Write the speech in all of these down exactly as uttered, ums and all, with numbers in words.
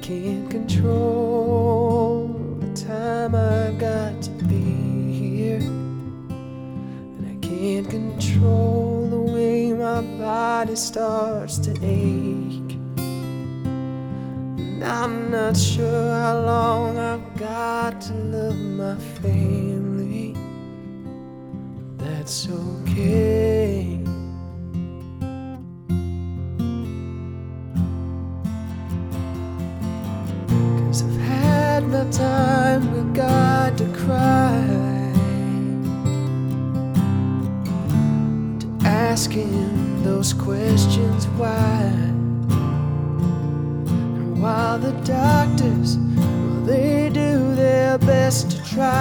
can't control the time I've got to be here, and I can't control the way my body starts to ache. And I'm not sure how long I've got to love my family. That's okay. Cause I've had my time with God to cry, to ask Him those questions why. And while the doctors, well, they do their best to try,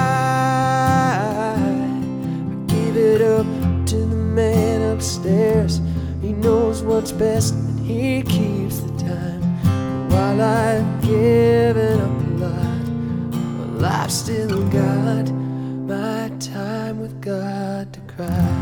I give it up to the man upstairs. He knows what's best and He keeps the time. While I've given up a lot, well, I've still got my time with God to cry.